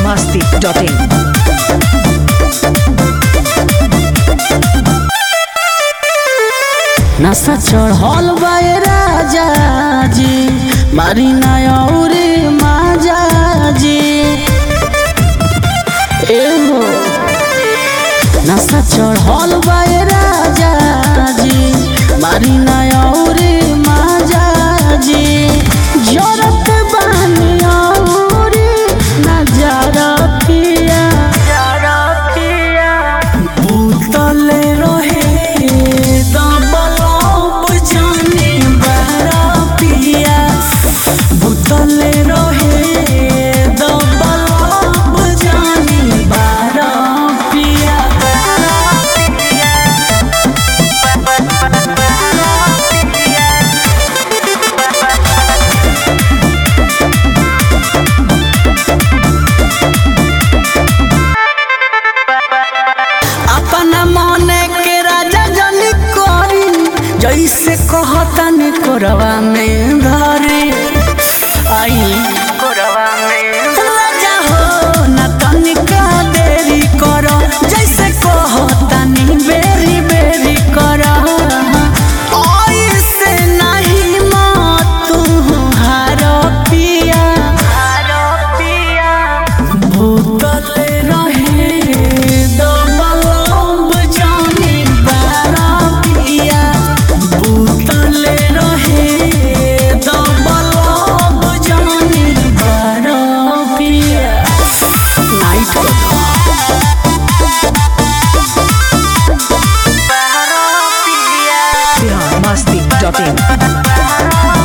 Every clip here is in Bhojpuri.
biharmasti.in नशा चढ़ल बाए राजा जी मारी नौरी माजा जी एहो नशा चढ़ल बाए राजा जी मारी नौरी माजा जी जरत बानी औरी नजरा पिया भूतले रहे भूतले रहे दबलब जानी बारा पिया अपना मने के राजा जनी करी जैसे कहतनी कोरवा में धरी आई कोरवा में राजा हो ना तनिका देरी करो जैसे कहतनी बेरी बेरी करो ऐसे नहीं मत तू हारो पिया भूतले रहे दबलब जानी बारा पिया भूतले रहे दबलब जानी बारा पिया नाइट biharmasti.in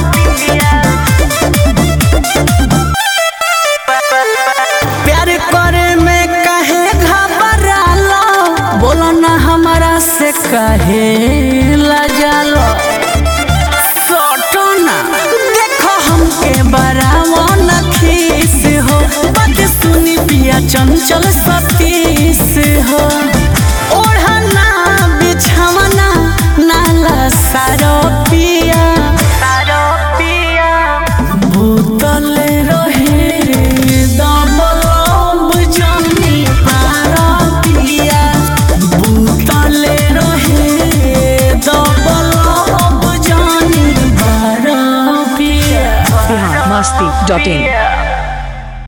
प्यार करे में काहे घबरालो बोलो ना हमारा से काहे लजालो सोटो ना देखो हमके बरावो न खीस हो बात सुनी पिया चंचल सतीश हो ओढ़ना बिछवना नाला सारो पिया भूतले रहे दबलब जानी बारा पिया भूतले रहे दबलब जानी बारा पिया biharmasti.in